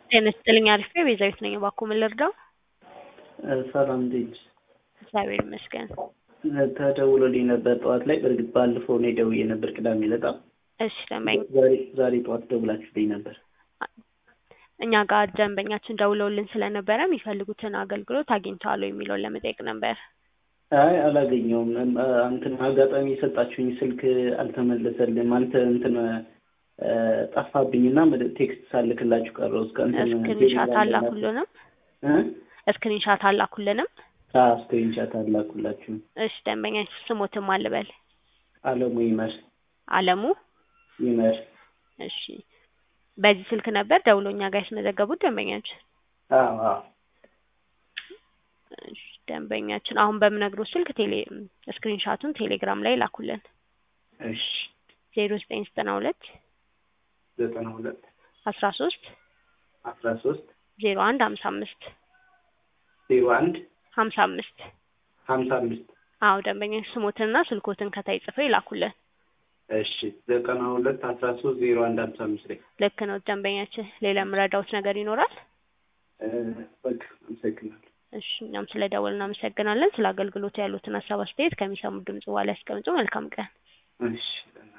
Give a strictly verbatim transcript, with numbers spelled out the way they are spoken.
ጤና ይስጥልኝ አሪፍ ነኝ ቤዛዊት ነኝ እባክዎ ምን ልርዳው? ሰላም እንዴት ነሽ? እግዚአብሔር ይመስገን። ተደውሎልኝ ነበር ጠዋት ላይ በእርግጥ ባለፈው እኔ ደውዬ ነበር ቅዳሜ ዕለት እሺ ደንበኛ ዛሬ ዛሬ ጠዋት ደውላችሁልኝ ነበር። እኛ ጋር ደንበኛችን ደውለውልን ስለነበረ የሚፈልጉትን አገልግሎት አግኝተዋል ወይ የሚለውን ለመጠየቅ ነበር። አይ አላገኘሁም። እንትን አጋጣሚ የሰጣችሁኝ ስልክ አልተመለሰልኝም አንተ እንትን ጠፋብኝና ቴክስት ሳልክላችሁ ቀረው እስከ እንትን ስክሪንሻት አላኩልንም እ ስክሪንሻት አላኩልንም አዎ ስክሪንሻት አላኩላችሁ። እሺ ደንበኛችን ስሞትም አልበል አለሙ ይመር አለሙ ይመር እሺ በዚህ ስልክ ነበር ደውሎኛ ጋር ያስመዘገቡት ደንበኛችን? አዎ አዎ እሺ ደንበኛችን አሁን በምነግሮት ስልክ ቴሌ ስክሪንሻቱን ቴሌግራም ላይ ላኩልን። እሺ ዜሮ ዘጠኝ ዘጠና ሁለት ዘጠና ሁለት አስራ ሶስት አስራ ሶስት ዜሮ አንድ ሀምሳ አምስት ዜሮ አንድ ሀምሳ አምስት ሀምሳ አምስት አዎ ደንበኛችን ስሞትንና ስልኮትን ከታይ ጽፈው ይላኩልን። እሺ ዘጠና ሁለት አስራ ሶስት ዜሮ አንድ ሀምሳ አምስት ላይ ልክ ነው ደንበኛችን። ሌላ ምረዳውት ነገር ይኖራል? እ በቃ አመሰግናለሁ። እሺ እኛም ስለደወልን እናመሰግናለን። ስለ አገልግሎቱ ያሉትን ሀሳብ አስተያየት ከሚሰሙት ድምጽ በኋላ ያስቀምጡ። መልካም ቀን። እሺ